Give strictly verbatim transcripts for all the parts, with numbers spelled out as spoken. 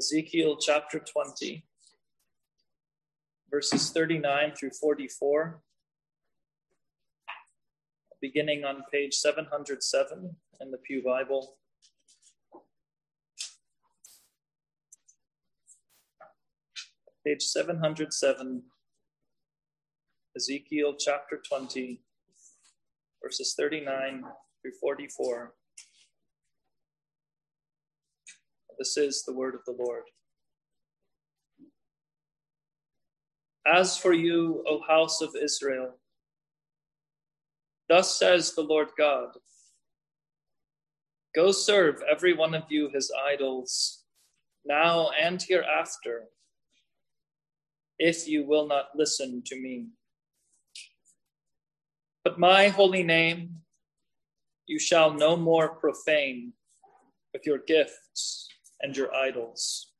Ezekiel chapter twenty, verses thirty-nine through forty-four, beginning on page seven hundred seven in the Pew Bible. Page seven hundred seven, Ezekiel chapter twenty, verses thirty-nine through forty-four. This is the word of the Lord. As for you, O house of Israel, thus says the Lord God, go serve every one of you his idols, now and hereafter, if you will not listen to me. But my holy name you shall no more profane with your gifts and your idols.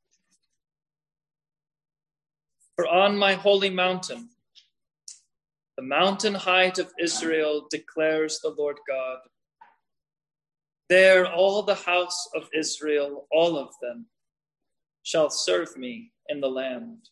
For on my holy mountain, the mountain height of Israel, declares the Lord God, there all the house of Israel, all of them, shall serve me in the land.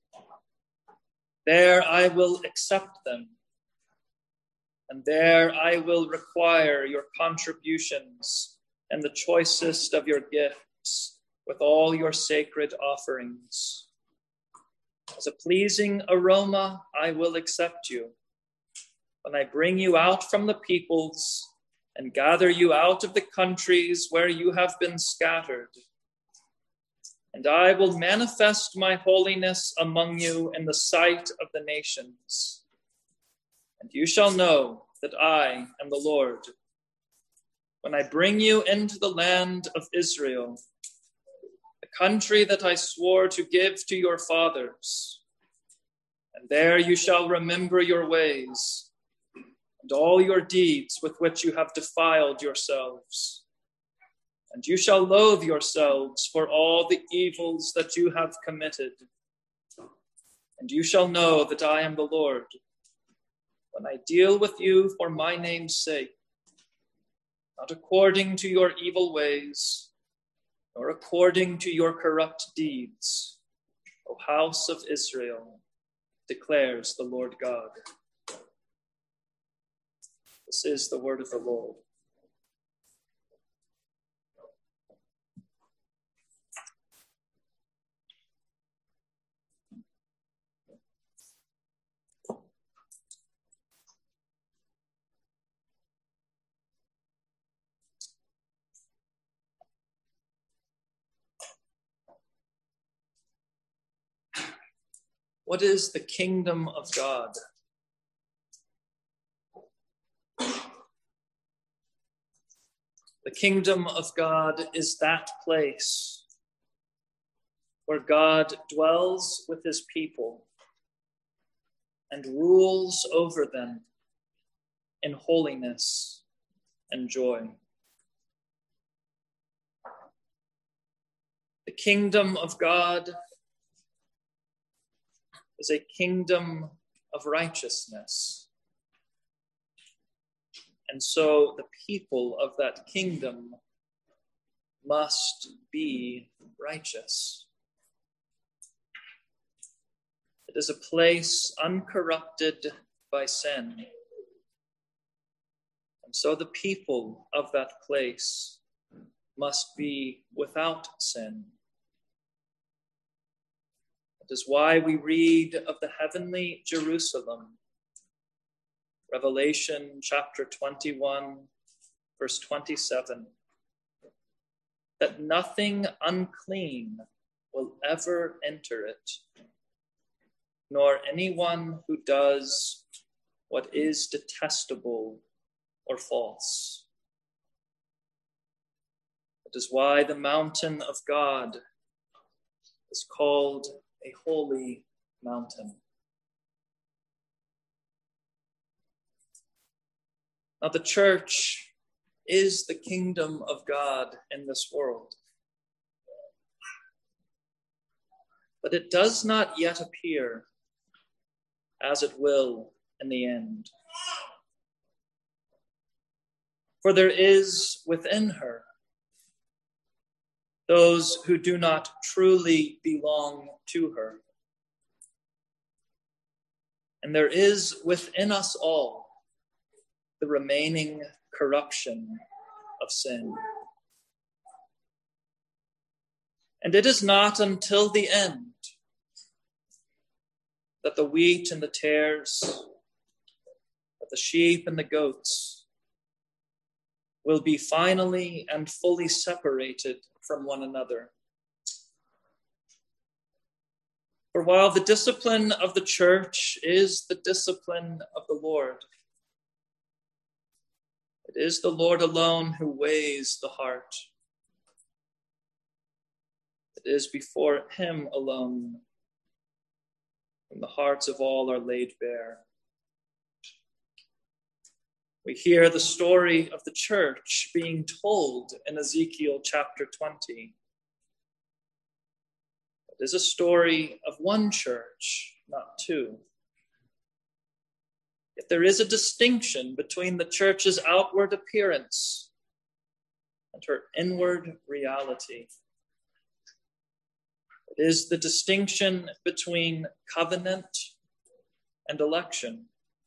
There I will accept them, and there I will require your contributions and the choicest of your gifts with all your sacred offerings. As a pleasing aroma, I will accept you when I bring you out from the peoples and gather you out of the countries where you have been scattered. And I will manifest my holiness among you in the sight of the nations. And you shall know that I am the Lord, when I bring you into the land of Israel, the country that I swore to give to your fathers. And there you shall remember your ways and all your deeds with which you have defiled yourselves. And you shall loathe yourselves for all the evils that you have committed. And you shall know that I am the Lord, when I deal with you for my name's sake, not according to your evil ways, nor according to your corrupt deeds, O house of Israel, declares the Lord God. This is the word of the Lord. What is the kingdom of God? The kingdom of God is that place where God dwells with his people and rules over them in holiness and joy. The kingdom of God is a kingdom of righteousness. And so the people of that kingdom must be righteous. It is a place uncorrupted by sin. And so the people of that place must be without sin. It is why we read of the heavenly Jerusalem, Revelation chapter twenty-one, verse twenty-seven, that nothing unclean will ever enter it, nor anyone who does what is detestable or false. It is why the mountain of God is called a holy mountain. Now, the church is the kingdom of God in this world. But it does not yet appear as it will in the end. For there is within her those who do not truly belong to her. And there is within us all the remaining corruption of sin. And it is not until the end that the wheat and the tares, that the sheep and the goats will be finally and fully separated from one another. For while the discipline of the church is the discipline of the Lord, it is the Lord alone who weighs the heart. It is before him alone when the hearts of all are laid bare. We hear the story of the church being told in Ezekiel chapter twenty. It is a story of one church, not two. Yet there is a distinction between the church's outward appearance and her inward reality. It is the distinction between covenant and election.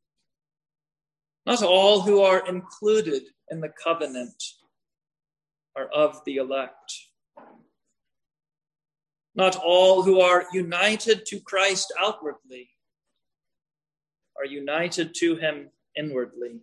Not all who are included in the covenant are of the elect. Not all who are united to Christ outwardly are united to him inwardly.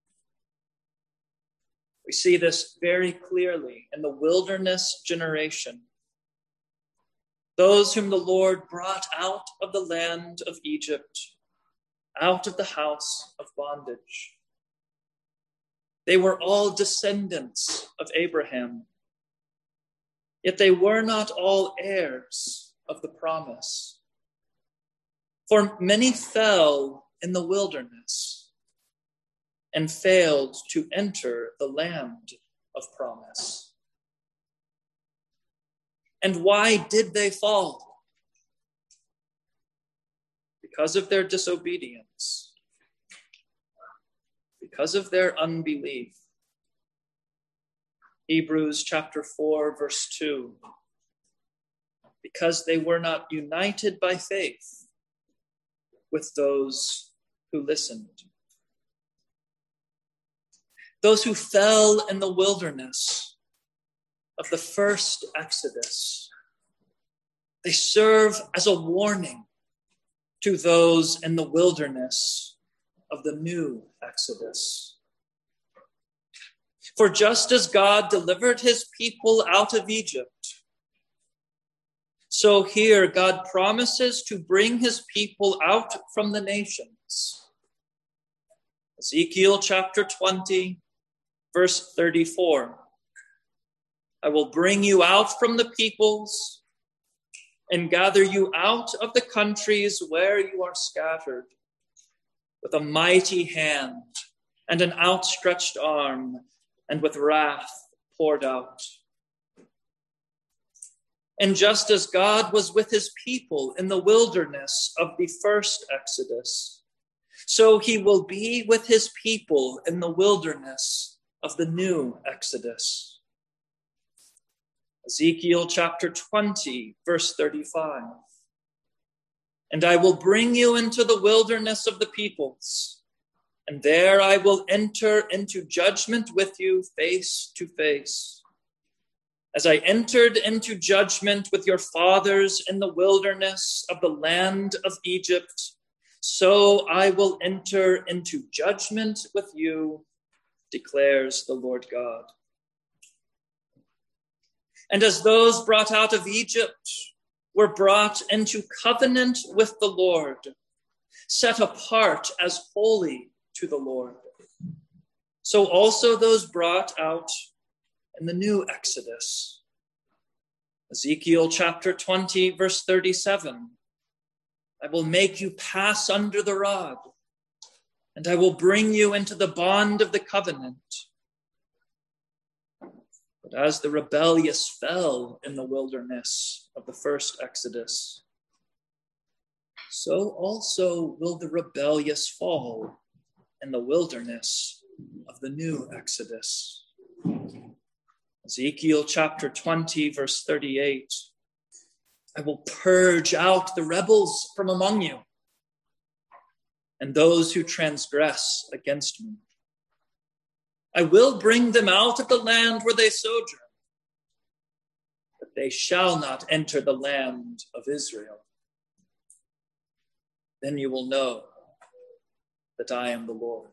We see this very clearly in the wilderness generation. Those whom the Lord brought out of the land of Egypt, out of the house of bondage. They were all descendants of Abraham, yet they were not all heirs of the promise. For many fell in the wilderness and failed to enter the land of promise. And why did they fall? Because of their disobedience, because of their unbelief. Hebrews chapter four, verse two. Because they were not united by faith with those who listened. Those who fell in the wilderness of the first Exodus, they serve as a warning to those in the wilderness of the new Exodus. For just as God delivered his people out of Egypt, so here God promises to bring his people out from the nations. Ezekiel chapter twenty, verse thirty-four. I will bring you out from the peoples and gather you out of the countries where you are scattered with a mighty hand and an outstretched arm and with wrath poured out. And just as God was with his people in the wilderness of the first Exodus, so he will be with his people in the wilderness of the new Exodus. Ezekiel chapter twenty, verse thirty-five. And I will bring you into the wilderness of the peoples, and there I will enter into judgment with you face to face. As I entered into judgment with your fathers in the wilderness of the land of Egypt, so I will enter into judgment with you, declares the Lord God. And as those brought out of Egypt were brought into covenant with the Lord, set apart as holy to the Lord, so also those brought out in the new Exodus. Ezekiel chapter twenty, verse thirty-seven. I will make you pass under the rod, and I will bring you into the bond of the covenant. But as the rebellious fell in the wilderness of the first Exodus, so also will the rebellious fall in the wilderness of the new Exodus. Ezekiel chapter twenty, verse thirty-eight. I will purge out the rebels from among you, and those who transgress against me. I will bring them out of the land where they sojourn, but they shall not enter the land of Israel. Then you will know that I am the Lord.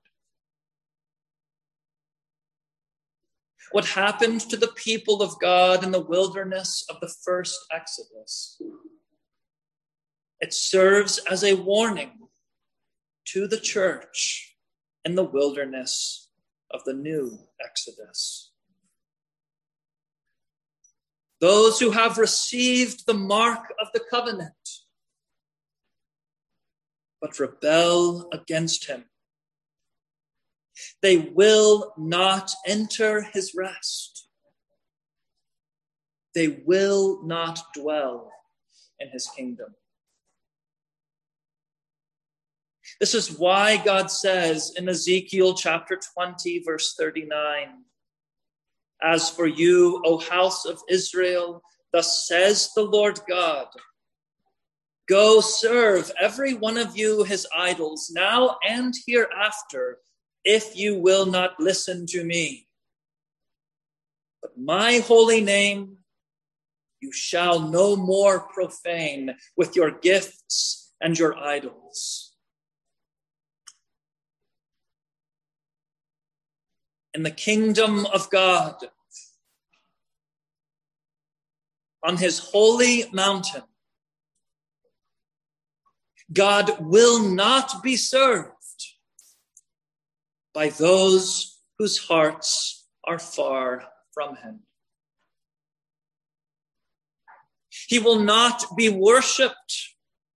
What happened to the people of God in the wilderness of the first Exodus? It serves as a warning to the church in the wilderness of the new Exodus. Those who have received the mark of the covenant, but rebel against him, they will not enter his rest. They will not dwell in his kingdom. This is why God says in Ezekiel chapter twenty, verse thirty-nine, as for you, O house of Israel, thus says the Lord God, go serve every one of you his idols now and hereafter, if you will not listen to me. But my holy name you shall no more profane with your gifts and your idols. In the kingdom of God, on his holy mountain, God will not be served by those whose hearts are far from him. He will not be worshipped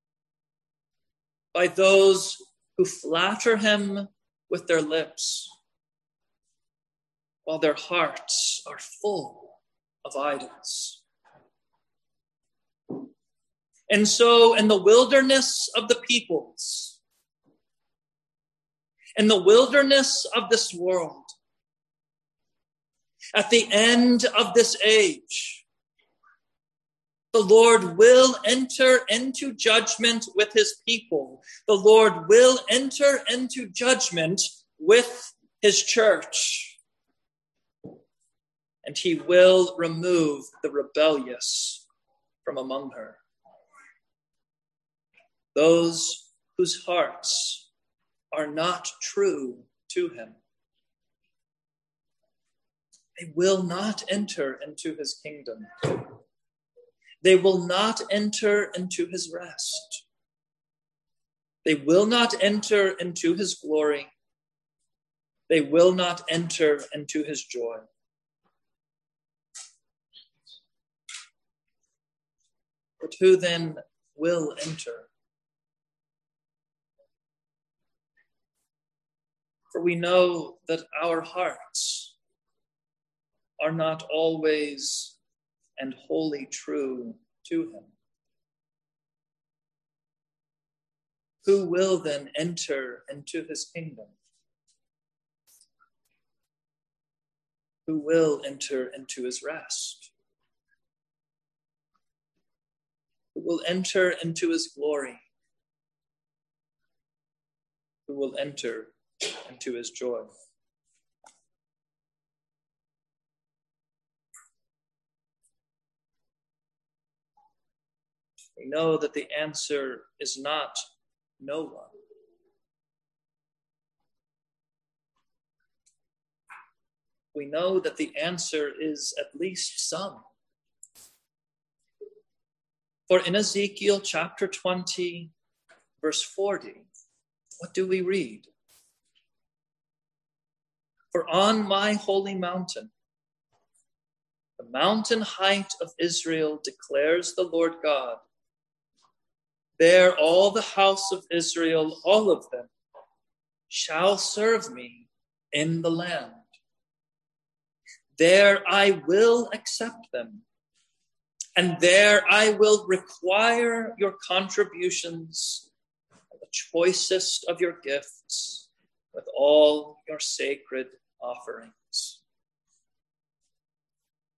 by those who flatter him with their lips, while their hearts are full of idols. And so in the wilderness of the peoples, in the wilderness of this world, at the end of this age, the Lord will enter into judgment with his people. The Lord will enter into judgment with his church. And he will remove the rebellious from among her. Those whose hearts are not true to him. They will not enter into his kingdom. They will not enter into his rest. They will not enter into his glory. They will not enter into his joy. But who then will enter? For we know that our hearts are not always and wholly true to him. Who will then enter into his kingdom? Who will enter into his rest? Who will enter into his glory? Who will enter into his joy? We know that the answer is not no one. We know that the answer is at least some. For in Ezekiel chapter twenty, verse forty, what do we read? For on my holy mountain, the mountain height of Israel, declares the Lord God, there all the house of Israel, all of them, shall serve me in the land. There I will accept them, and there I will require your contributions, the choicest of your gifts, with all your sacred offerings.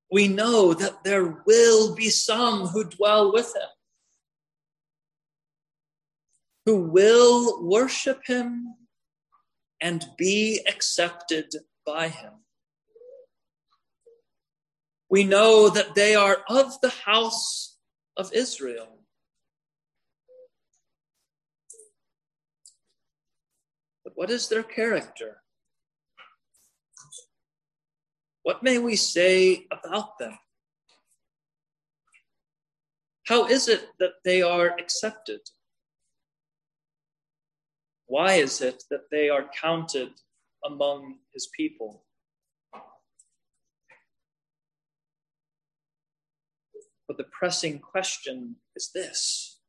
we know that there will be some who dwell with him, who will worship him and be accepted by him. We know that they are of the house of Israel. But what is their character? What may we say about them? How is it that they are accepted? Why is it that they are counted among his people? But the pressing question is this: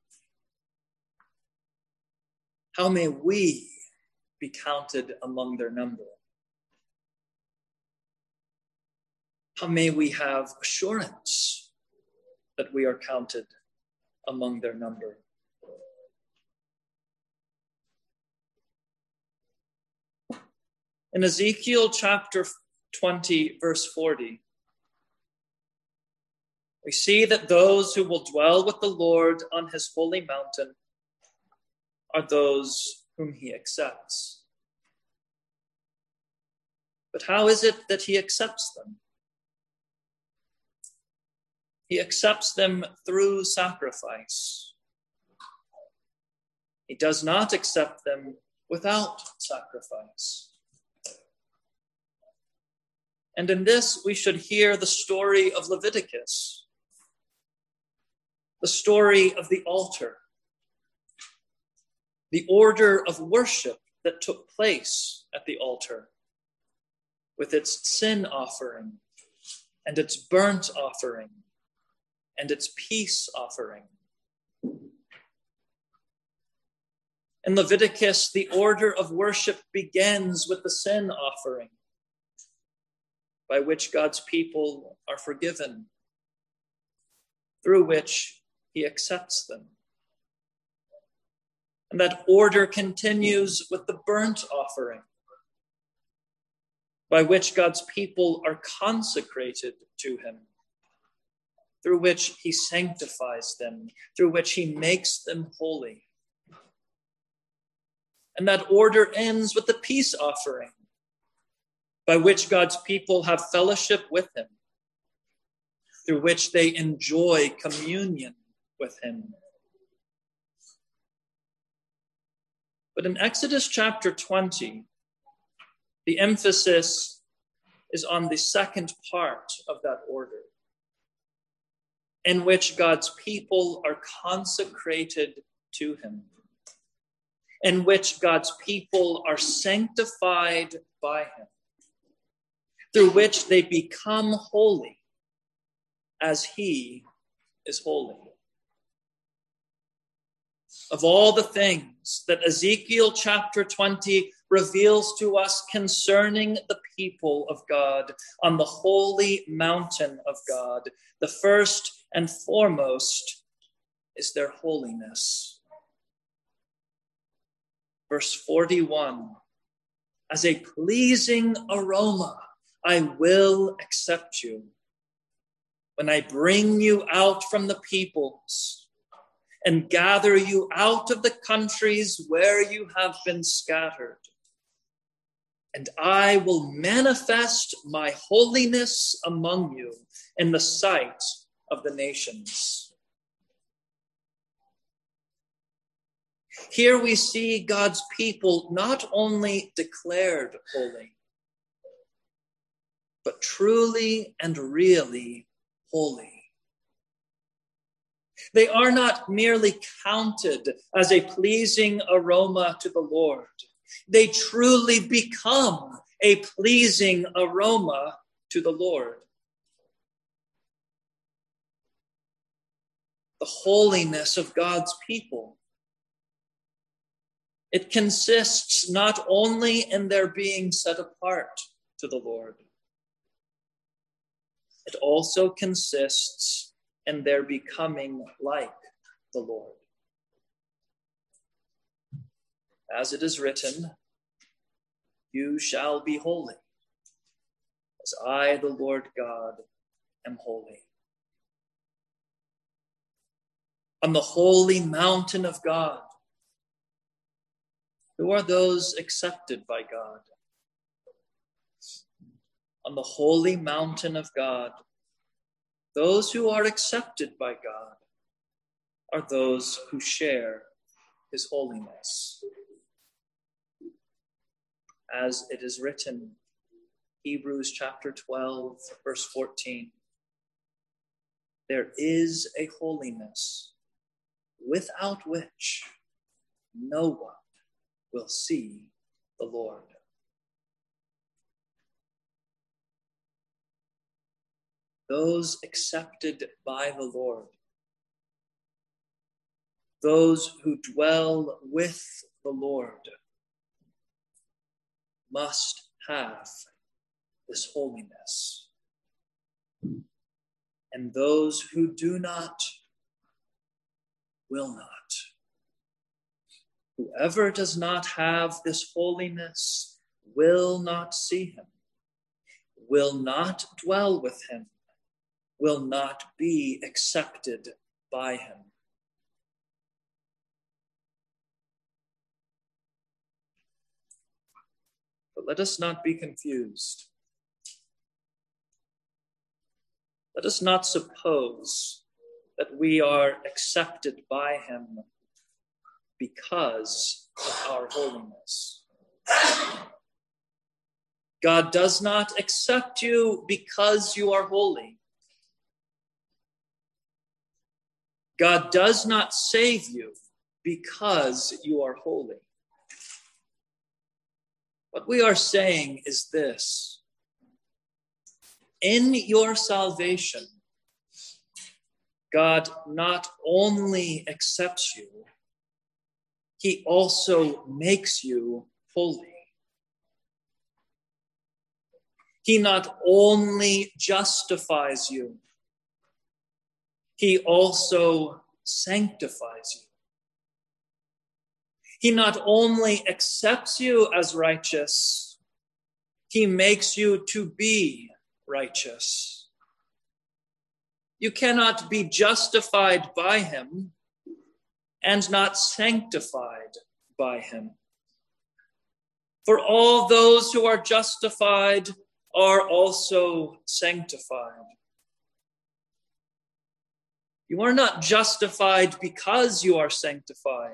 how may we be counted among their number? How may we have assurance that we are counted among their number? In Ezekiel chapter twenty, verse forty, we see that those who will dwell with the Lord on his holy mountain are those whom he accepts. But how is it that he accepts them? He accepts them through sacrifice. He does not accept them without sacrifice. And in this, we should hear the story of Leviticus, the story of the altar, the order of worship that took place at the altar, with its sin offering and its burnt offering and its peace offering. In Leviticus, the order of worship begins with the sin offering, by which God's people are forgiven, through which he accepts them. And that order continues with the burnt offering, by which God's people are consecrated to him, through which he sanctifies them, through which he makes them holy. And that order ends with the peace offering, by which God's people have fellowship with him, through which they enjoy communion with him. But in Exodus chapter twenty, the emphasis is on the second part of that order, in which God's people are consecrated to him, in which God's people are sanctified by him, through which they become holy as he is holy. Of all the things that Ezekiel chapter twenty reveals to us concerning the people of God on the holy mountain of God, the first and foremost is their holiness. Verse forty-one, as a pleasing aroma, I will accept you when I bring you out from the peoples and gather you out of the countries where you have been scattered. And I will manifest my holiness among you in the sight of the nations. Here we see God's people not only declared holy, but truly and really holy. They are not merely counted as a pleasing aroma to the Lord. They truly become a pleasing aroma to the Lord. The holiness of God's people, it consists not only in their being set apart to the Lord, it also consists in their becoming like the Lord. As it is written, you shall be holy, as I, the Lord God, am holy. On the holy mountain of God, who are those accepted by God? On the holy mountain of God, those who are accepted by God are those who share his holiness. As it is written, Hebrews chapter twelve, verse fourteen, there is a holiness without which no one will see the Lord. Those accepted by the Lord, those who dwell with the Lord, must have this holiness. And those who do not will not. Whoever does not have this holiness will not see him, will not dwell with him, will not be accepted by him. But let us not be confused. Let us not suppose that we are accepted by him because of our holiness. God does not accept you because you are holy. God does not save you because you are holy. What we are saying is this: in your salvation, God not only accepts you, he also makes you holy. He not only justifies you, he also sanctifies you. He not only accepts you as righteous, he makes you to be righteous. You cannot be justified by him and not sanctified by him. For all those who are justified are also sanctified. You are not justified because you are sanctified.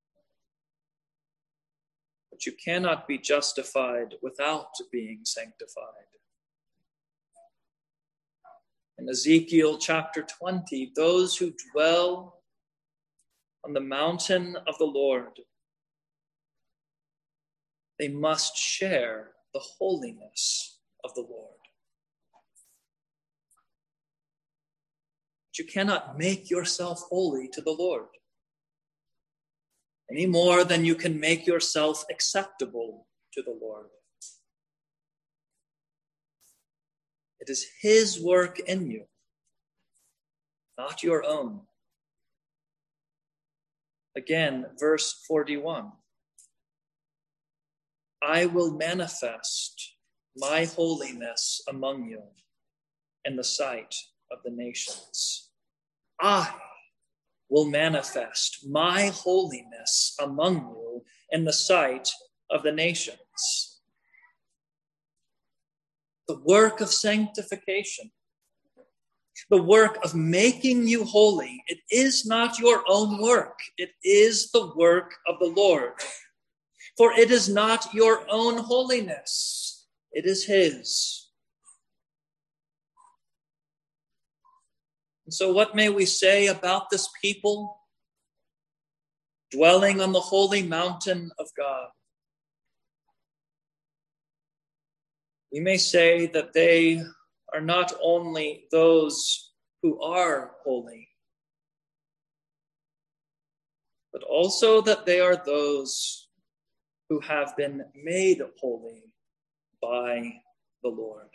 But you cannot be justified without being sanctified. In Ezekiel chapter twenty, those who dwell on the mountain of the Lord, they must share the holiness of the Lord. But you cannot make yourself holy to the Lord any more than you can make yourself acceptable to the Lord. It is his work in you, not your own. Again, verse forty-one. I will manifest my holiness among you in the sight of the nations. I will manifest my holiness among you in the sight of the nations. The work of sanctification, the work of making you holy, it is not your own work. It is the work of the Lord. For it is not your own holiness. It is his. And so what may we say about this people dwelling on the holy mountain of God? We may say that they are not only those who are holy, but also that they are those who have been made holy by the Lord.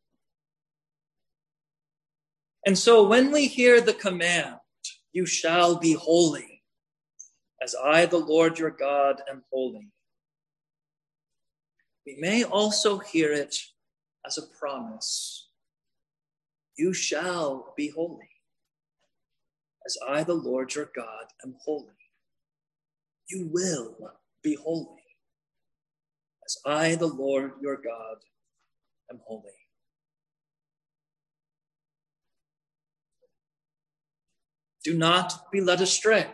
And so when we hear the command, you shall be holy, as I, the Lord your God, am holy, we may also hear it as a promise. You shall be holy, as I, the Lord your God, am holy. You will be holy, as I, the Lord your God, am holy. Do not be led astray.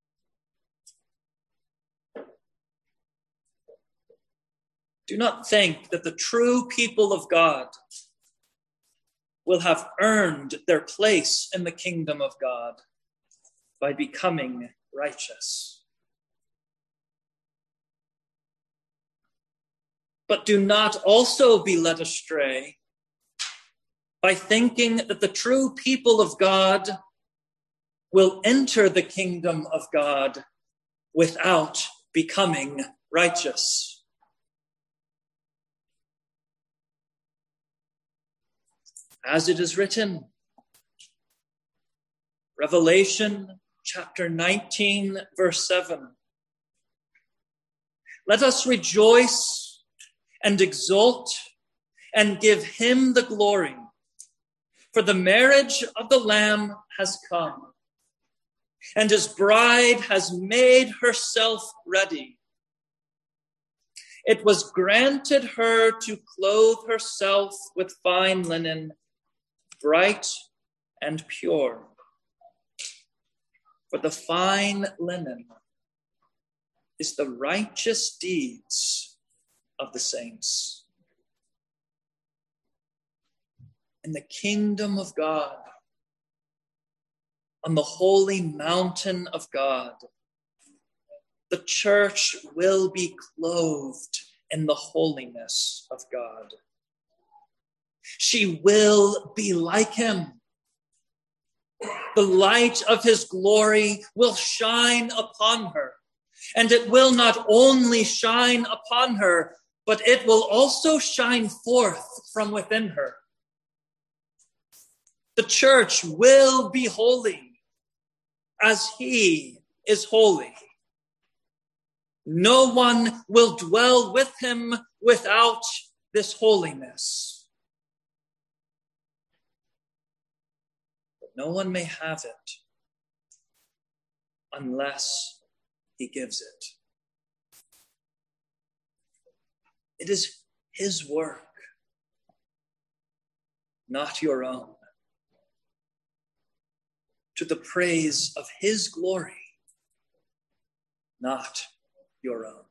Do not think that the true people of God will have earned their place in the kingdom of God by becoming righteous. But do not also be led astray by thinking that the true people of God will enter the kingdom of God without becoming righteous. As it is written, Revelation chapter nineteen, verse seven. Let us rejoice and exult and give him the glory, for the marriage of the Lamb has come, and his bride has made herself ready. It was granted her to clothe herself with fine linen, bright and pure. For the fine linen is the righteous deeds of the saints. In the kingdom of God, on the holy mountain of God, the church will be clothed in the holiness of God. She will be like him. The light of his glory will shine upon her, and it will not only shine upon her, but it will also shine forth from within her. The church will be holy as he is holy. No one will dwell with him without this holiness. But no one may have it unless he gives it. It is his work, not your own, to the praise of his glory, not your own.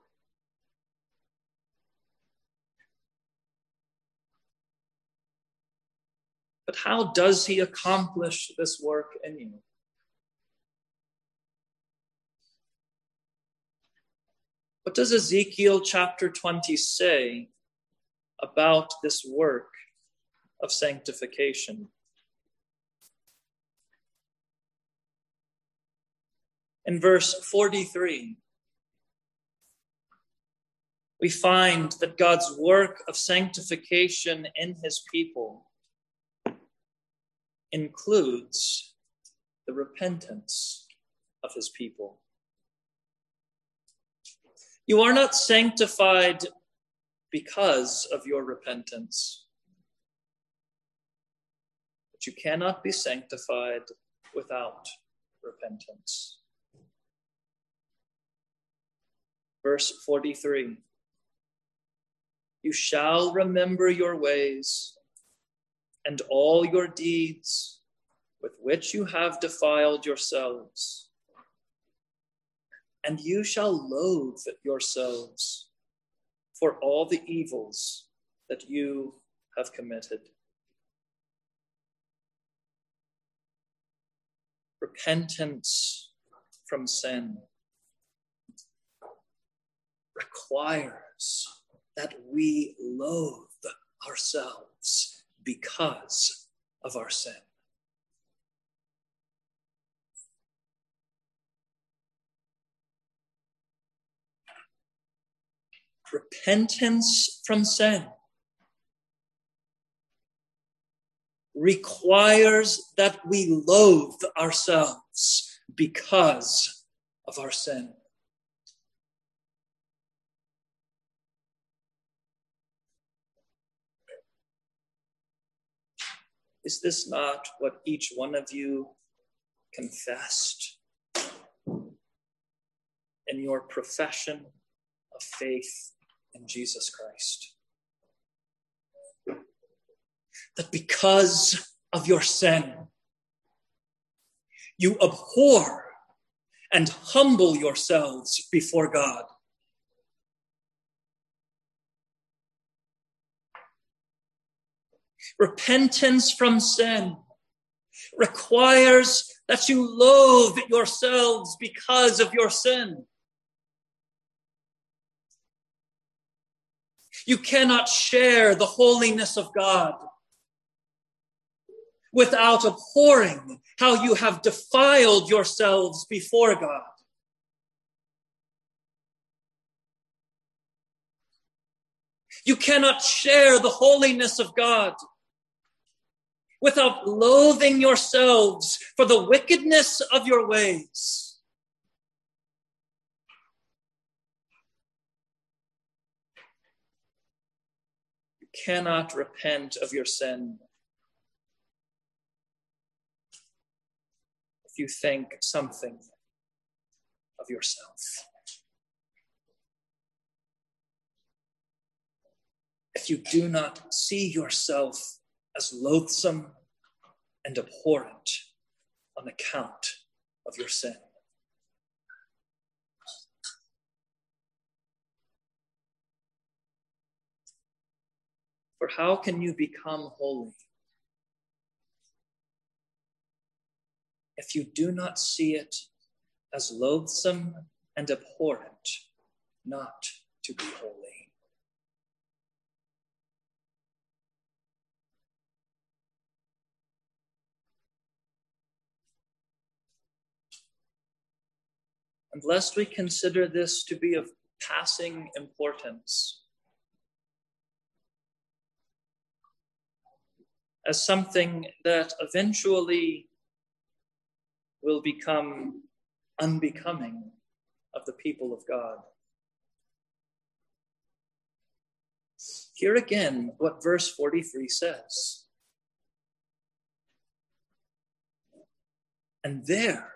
But how does he accomplish this work in you? What does Ezekiel chapter twenty say about this work of sanctification? In verse forty-three, we find that God's work of sanctification in his people includes the repentance of his people. You are not sanctified because of your repentance, but you cannot be sanctified without repentance. Verse forty-three, you shall remember your ways and all your deeds with which you have defiled yourselves, and you shall loathe yourselves for all the evils that you have committed. Repentance from sin requires that we loathe ourselves because of our sin. Repentance from sin requires that we loathe ourselves because of our sin. Is this not what each one of you confessed in your profession of faith in Jesus Christ? That because of your sin, you abhor and humble yourselves before God. Repentance from sin requires that you loathe yourselves because of your sin. You cannot share the holiness of God without abhorring how you have defiled yourselves before God. You cannot share the holiness of God without loathing yourselves for the wickedness of your ways. You cannot repent of your sin if you think something of yourself. If you do not see yourself as loathsome and abhorrent on account of your sin. For how can you become holy if you do not see it as loathsome and abhorrent not to be holy? And lest we consider this to be of passing importance, as something that eventually will become unbecoming of the people of God. Hear again what verse forty-three says. And there,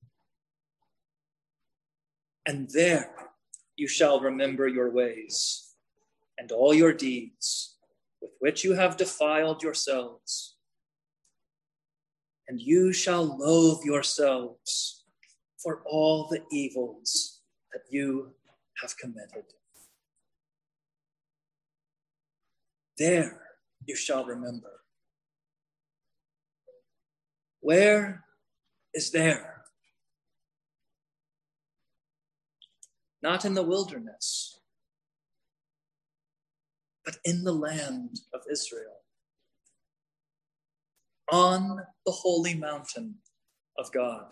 and there you shall remember your ways and all your deeds with which you have defiled yourselves. And you shall loathe yourselves for all the evils that you have committed. There you shall remember. Where is there? Not in the wilderness, but in the land of Israel, on the holy mountain of God.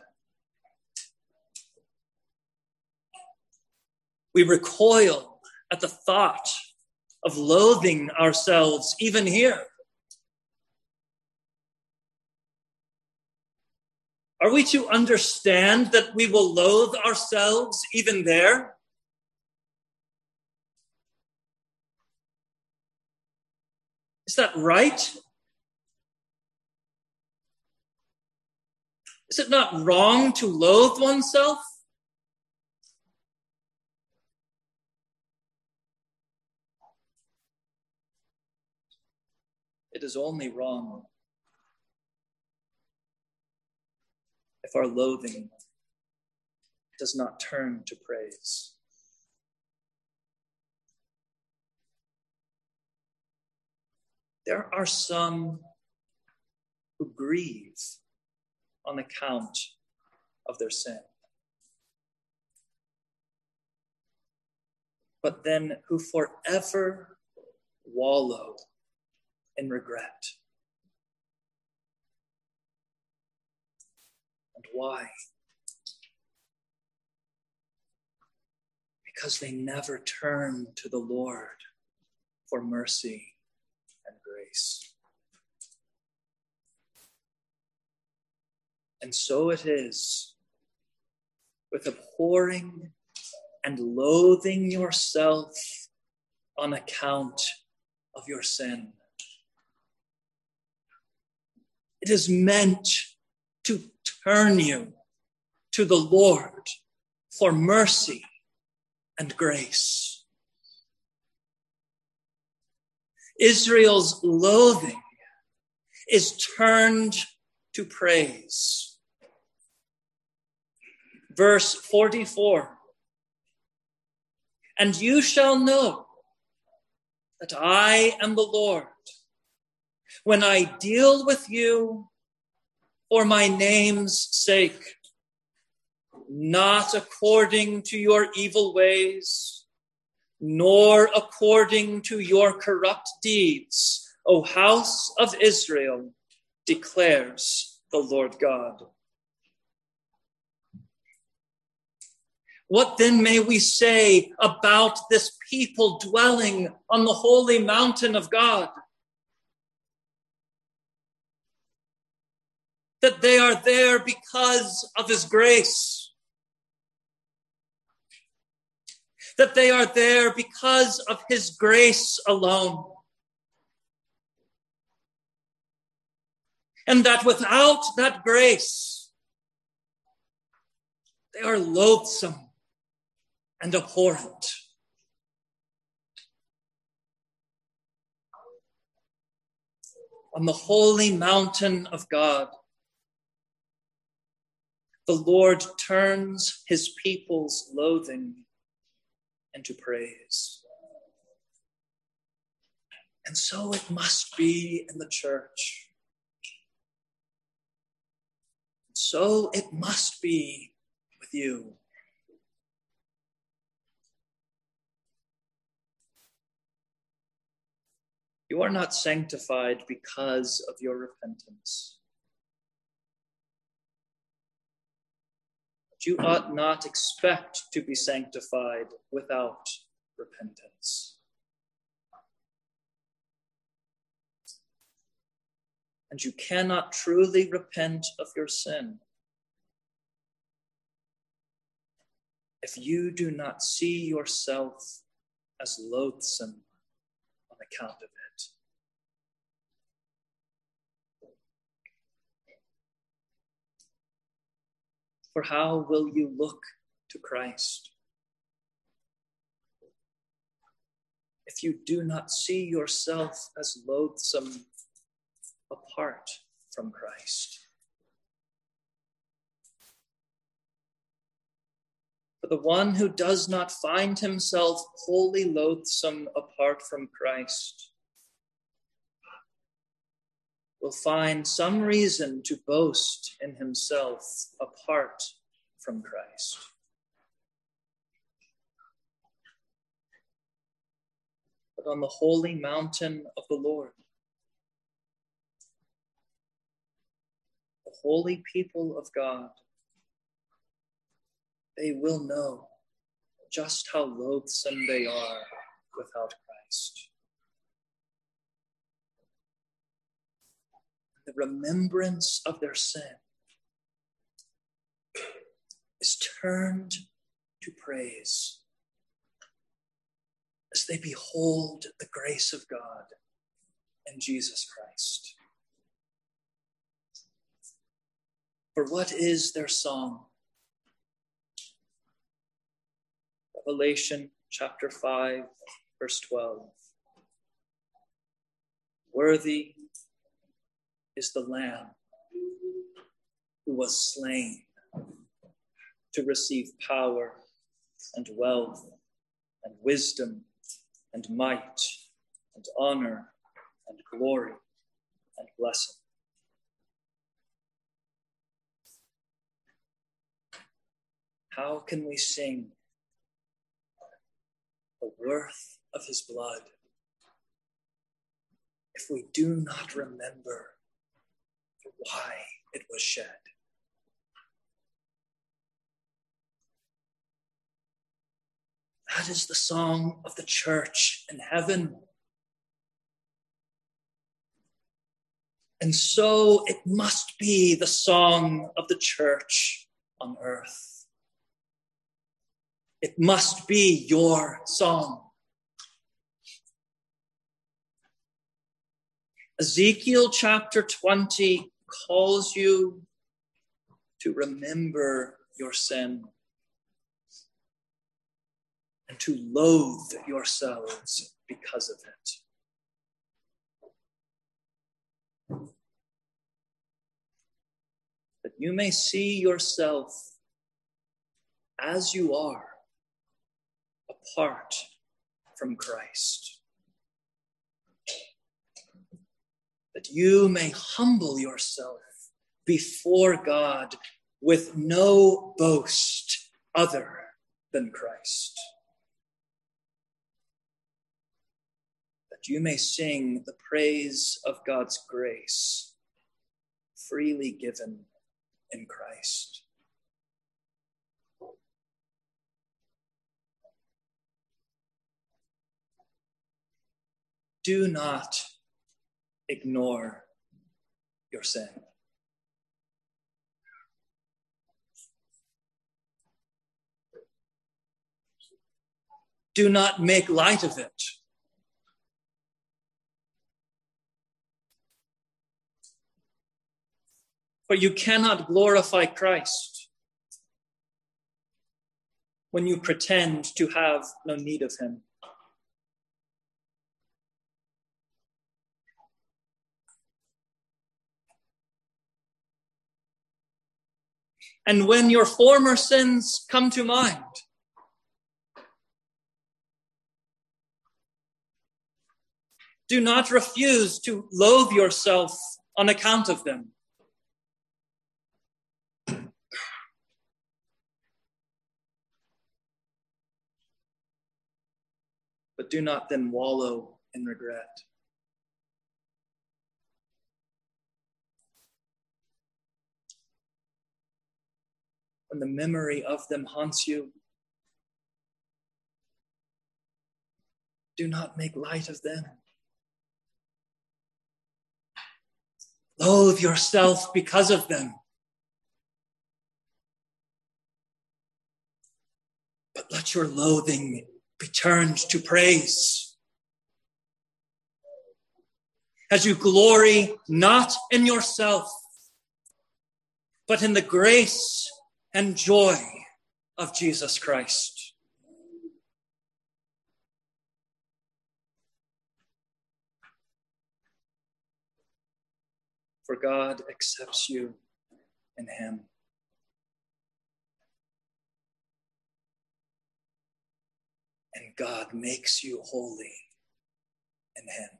We recoil at the thought of loathing ourselves even here. Are we to understand that we will loathe ourselves even there? Is that right? Is it not wrong to loathe oneself? It is only wrong if our loathing does not turn to praise. There are some who grieve on account of their sin, but then who forever wallow in regret. And why? Because they never turn to the Lord for mercy and grace. And so it is with abhorring and loathing yourself on account of your sin. It is meant to turn you to the Lord for mercy and grace. Israel's loathing is turned to praise. Verse forty-four, and you shall know that I am the Lord when I deal with you for my name's sake, not according to your evil ways, nor according to your corrupt deeds, O house of Israel, declares the Lord God. What then may we say about this people dwelling on the holy mountain of God? That they are there because of his grace. That they are there because of his grace alone. And that without that grace, they are loathsome and abhorrent. On the holy mountain of God, the Lord turns his people's loathing into praise. And so it must be in the church. So it must be with you. You are not sanctified because of your repentance. But you ought not expect to be sanctified without repentance. And you cannot truly repent of your sin if you do not see yourself as loathsome on account of it. For how will you look to Christ if you do not see yourself as loathsome apart from Christ? For the one who does not find himself wholly loathsome apart from Christ will find some reason to boast in himself apart from Christ. But on the holy mountain of the Lord, the holy people of God, they will know just how loathsome they are without Christ. The remembrance of their sin is turned to praise as they behold the grace of God in Jesus Christ. For what is their song? Revelation chapter five, verse twelve. Worthy is the Lamb who was slain to receive power and wealth and wisdom and might and honor and glory and blessing. How can we sing the worth of his blood if we do not remember why it was shed? That is the song of the church in heaven. And so it must be the song of the church on earth. It must be your song. Ezekiel chapter twenty, calls you to remember your sin and to loathe yourselves because of it. That you may see yourself as you are, apart from Christ. That you may humble yourself before God with no boast other than Christ. That you may sing the praise of God's grace, freely given in Christ. Do not ignore your sin. Do not make light of it. For you cannot glorify Christ when you pretend to have no need of him. And when your former sins come to mind, do not refuse to loathe yourself on account of them. But do not then wallow in regret. When the memory of them haunts you, do not make light of them. Loathe yourself because of them. But let your loathing be turned to praise. As you glory not in yourself, but in the grace and joy of Jesus Christ. For God accepts you in him. And God makes you holy in him.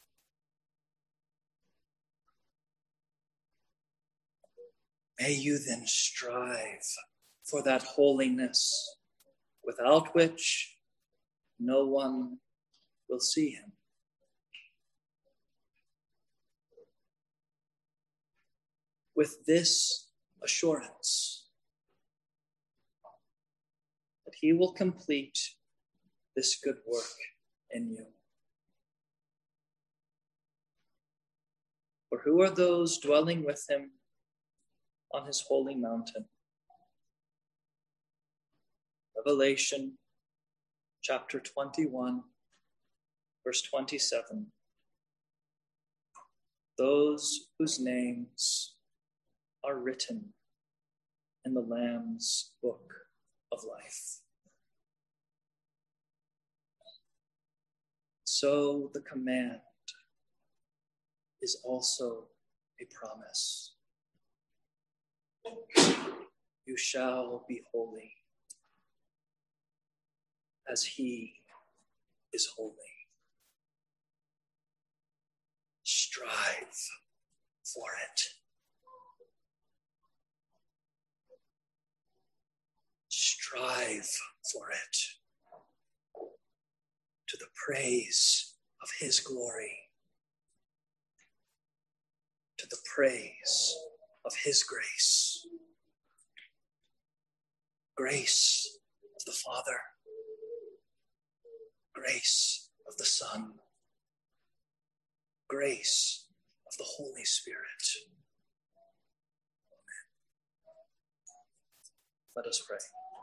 May you then strive for that holiness without which no one will see him. With this assurance that he will complete this good work in you. For who are those dwelling with him on his holy mountain? Revelation chapter twenty-one, verse twenty-seven. Those whose names are written in the Lamb's book of life. So the command is also a promise. You shall be holy as he is holy. Strive for it. Strive for it. To the praise of his glory. To the praise of his grace. Grace of the Father. Grace of the Son. Grace of the Holy Spirit. Amen. Let us pray.